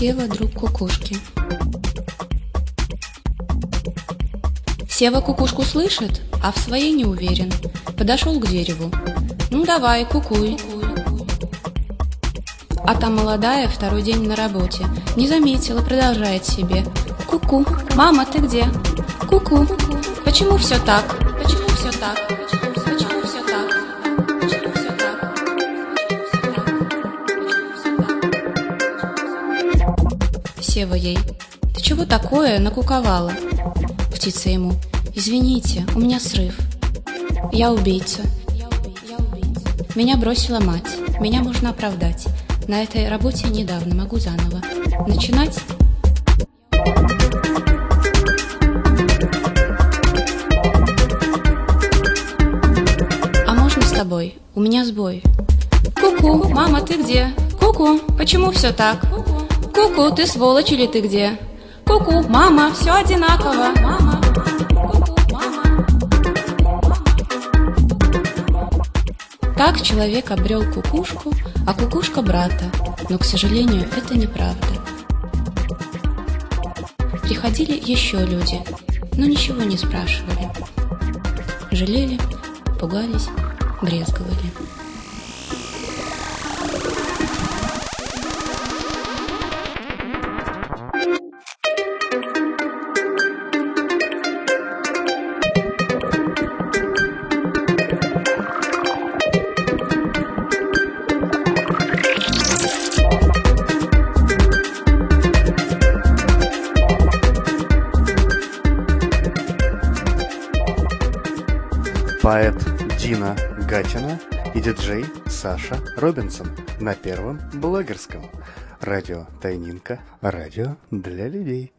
Сева, друг кукушки. Сева кукушку слышит, а в своей не уверен. Подошел к дереву. Ну давай, кукуй. А там молодая, второй день на работе. Не заметила, продолжает себе. Ку-ку, мама, ты где? Ку-ку, почему все так? Почему все так? Почему все так? Почему все так? Сева ей. Ты чего такое накуковала? Птица ему. Извините, у меня срыв. Я убийца. Меня бросила мать. Меня можно оправдать. На этой работе недавно, могу заново. Начинать? А можно с тобой? У меня сбой. Ку-ку, мама, ты где? Ку-ку, почему все так? Ку-ку, ты сволочь или ты где? Ку-ку, мама, все одинаково. Мама. Так человек обрел кукушку, а кукушка брата. Но, к сожалению, это неправда. Приходили еще люди, но ничего не спрашивали. Жалели, пугались, брезговали. Поэт Дина Гатина и диджей Саша Робинсон на Первом блогерском. Радио Тайнинка. Радио для людей.